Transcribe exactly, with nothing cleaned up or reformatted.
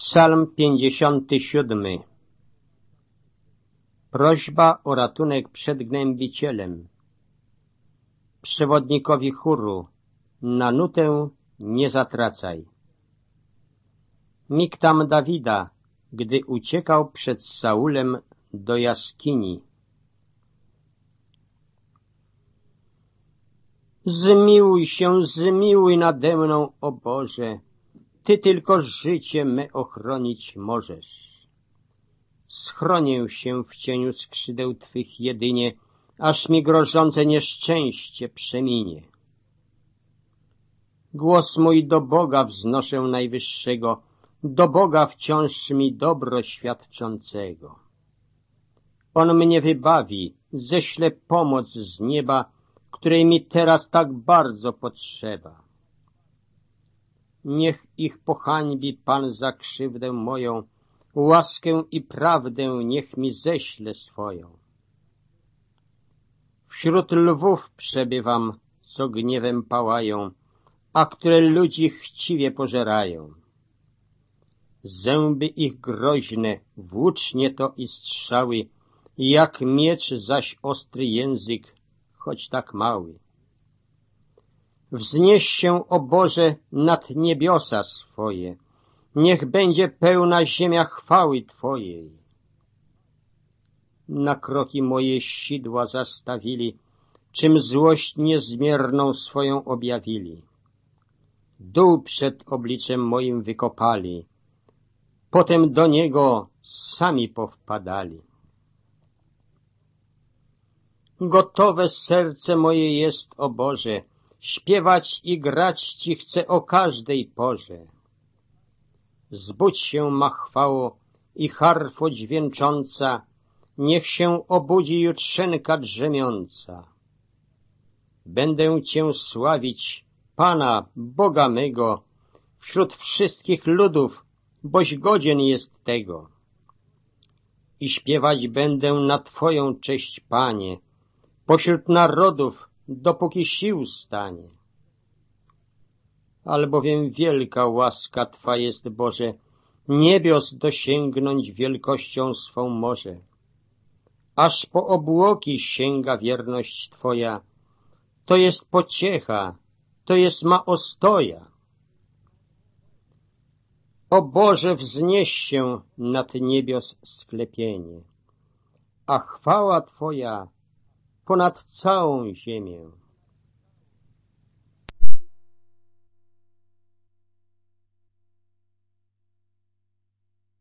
Psalm pięćdziesiąty siódmy. Prośba o ratunek przed gnębicielem. Przewodnikowi chóru, na nutę nie zatracaj. Miktam Dawida, gdy uciekał przed Saulem do jaskini. Zmiłuj się, zmiłuj nade mną, o Boże, Ty tylko życie me ochronić możesz. Schronię się w cieniu skrzydeł Twych jedynie, aż mi grożące nieszczęście przeminie. Głos mój do Boga wznoszę Najwyższego, do Boga wciąż mi dobro świadczącego. On mnie wybawi, ześle pomoc z nieba, której mi teraz tak bardzo potrzeba. Niech ich pohańbi Pan za krzywdę moją, łaskę i prawdę niech mi ześle swoją. Wśród lwów przebywam, co gniewem pałają, a które ludzi chciwie pożerają. Zęby ich groźne, włócznie to i strzały, jak miecz zaś ostry język, choć tak mały. Wznieś się, o Boże, nad niebiosa swoje, niech będzie pełna ziemia chwały Twojej. Na kroki moje sidła zastawili, czym złość niezmierną swoją objawili. Dół przed obliczem moim wykopali, potem do niego sami powpadali. Gotowe serce moje jest, o Boże, śpiewać i grać Ci chcę o każdej porze. Zbudź się, ma chwało, i harfo dźwięcząca, niech się obudzi jutrzenka drzemiąca. Będę Cię sławić, Pana, Boga mego, wśród wszystkich ludów, boś godzien jest tego. I śpiewać będę na Twoją cześć, Panie, pośród narodów, dopóki sił stanie. Albowiem wielka łaska Twa jest, Boże, niebios dosięgnąć wielkością swą może. Aż po obłoki sięga wierność Twoja, to jest pociecha, to jest ma ostoja. O Boże, wznieś się nad niebios sklepienie, a chwała Twoja ponad całą ziemię.